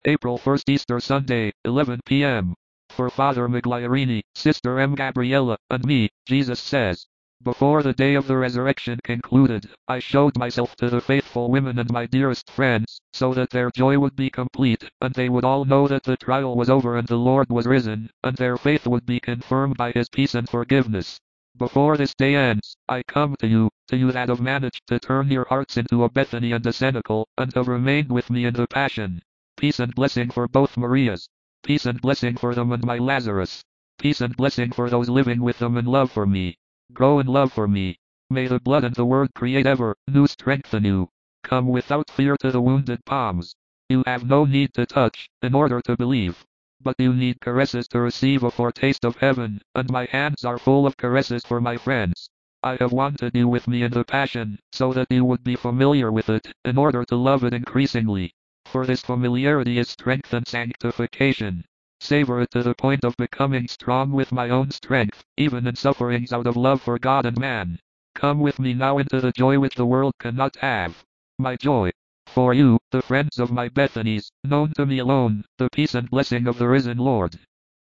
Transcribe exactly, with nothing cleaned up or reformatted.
April first, Easter Sunday, eleven p m For Father Migliorini, Sister M. Gabriella, and me, Jesus says, before the day of the resurrection concluded, I showed myself to the faithful women and my dearest friends, so that their joy would be complete, and they would all know that the trial was over and the Lord was risen, and their faith would be confirmed by his peace and forgiveness. Before this day ends, I come to you, to you that have managed to turn your hearts into a Bethany and a cenacle, and have remained with me in the Passion. Peace and blessing for both Marias. Peace and blessing for them and my Lazarus. Peace and blessing for those living with them in love for me. Grow in love for me. May the blood and the word create ever new strength in you. Come without fear to the wounded palms. You have no need to touch, in order to believe. But you need caresses to receive a foretaste of heaven, and my hands are full of caresses for my friends. I have wanted you with me in the Passion, so that you would be familiar with it, in order to love it increasingly. For this familiarity is strength and sanctification. Savor it to the point of becoming strong with my own strength, even in sufferings out of love for God and man. Come with me now into the joy which the world cannot have. My joy. For you, the friends of my Bethanies, known to me alone, the peace and blessing of the risen Lord.